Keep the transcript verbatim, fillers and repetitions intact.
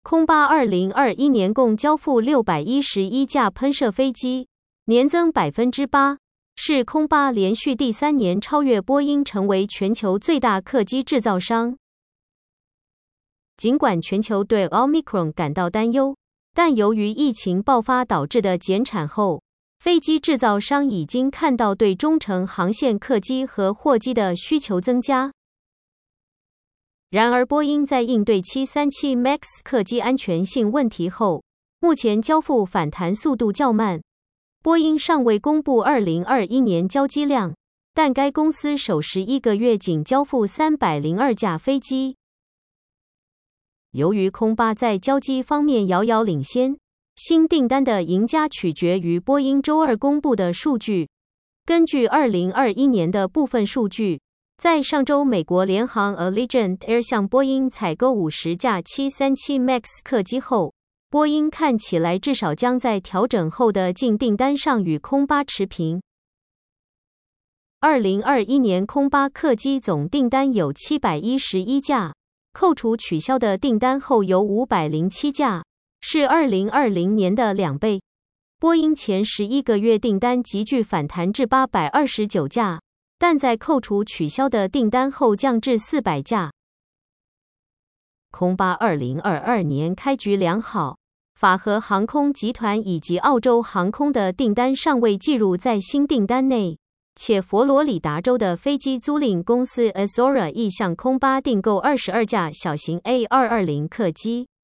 空巴二零二一年共交付六百一十一架喷射飞机，年增 百分之八， 是空巴连续第三年超越波音成为全球最大客机制造商。尽管全球对 Omicron 感到担忧，但由于疫情爆发导致的减产后，飞机制造商已经看到对中程航线客机和货机的需求增加。然而，波音在应对七三七 MAX 客机安全性问题后，目前交付反弹速度较慢。波音尚未公布二零二一年交机量，但该公司首十一个月仅交付三百零二架飞机。由于空巴在交机方面遥遥领先，新订单的赢家取决于波音周二公布的数据。根据二零二一年的部分数据，在上周美国联航 Allegiant Air 向波音采购五十架七三七 MAX 客机后，波音看起来至少将在调整后的净订单上与空巴持平。二零二一年空巴客机总订单有七百一十一架，扣除取消的订单后有五百零七架，是二零二零年的两倍。波音前十一个月订单急剧反弹至八百二十九架，但在扣除取消的订单后降至四百架。空巴二零二二年开局良好，法荷航空集团以及澳洲航空的订单尚未计入在新订单内，且佛罗里达州的飞机租赁公司 Azora 亦向空巴订购二十二架小型 A 二二零客机。